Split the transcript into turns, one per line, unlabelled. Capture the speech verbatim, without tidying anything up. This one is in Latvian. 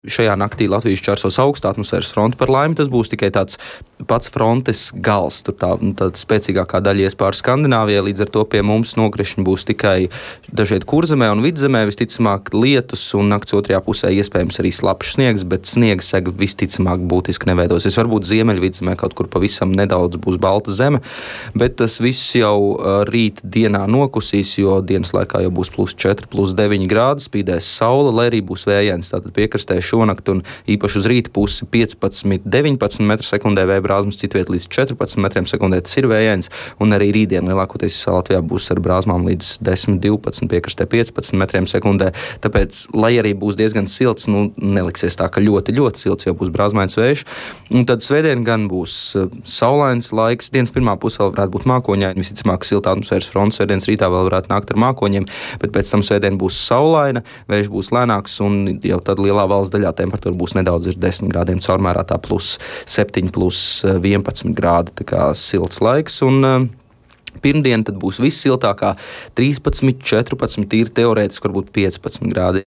Šajā naktī Latvijas čērsos augsta atmosfēras fronte. Par laimi tas būs tikai tāds pats frontes gals. Tur tā, tā spēcīgākā daļa ies pāri Skandināvijai, līdz ar to pie mums nokrišņi būs tikai dažviet Kurzemē un Vidzemē. Visticamāk lietus un nakts otrajā pusē iespējams arī slapjš sniegs, bet sniega sega visticamāk būtiski neveidosies. Varbūt Ziemeļvidzemē kaut kur pavisam nedaudz būs balta zeme, bet tas viss jau rīt dienā nokusīs, jo dienas laikā jau būs plus četri, plus deviņi grādi, spīdēs saule, lai arī būs vējains. Tātad piekrastē šonakt un īpaši uz rīta pusi piecpadsmit, deviņpadsmit metru sekundē, vēja brāzmas citviet līdz četrpadsmit metriem sekundē, tas ir vējains, un arī rītdien lielākoties Latvijā būs ar brāzmām līdz desmit, divpadsmit, piekrastē piecpadsmit metriem sekundē, tāpēc, lai arī būs diezgan silts, nu, neliksies tā, ka ļoti, ļoti silts, jo būs brāzmains vējš, un tad svētdien gan būs saulains laiks, dienas pirmā puse vēl varētu būt mākoņaina, visticamāk silta atmosfēras fronte, svētdienas rītā vēl varētu nākt ar mākoņiem, bet pēc tam svētdien būs saulaina, vējš būs lēnāks, un jau tad lielā valsts daļā temperatūra būs nedaudz ir desmit grādiem caurmērā, tā plus septiņi, plus vienpadsmit grādi, tā kā silts laiks, un uh, pirmdien tad būs viss siltākā trīspadsmit, četrpadsmit, tīri teorētiski varbūt piecpadsmit grādi.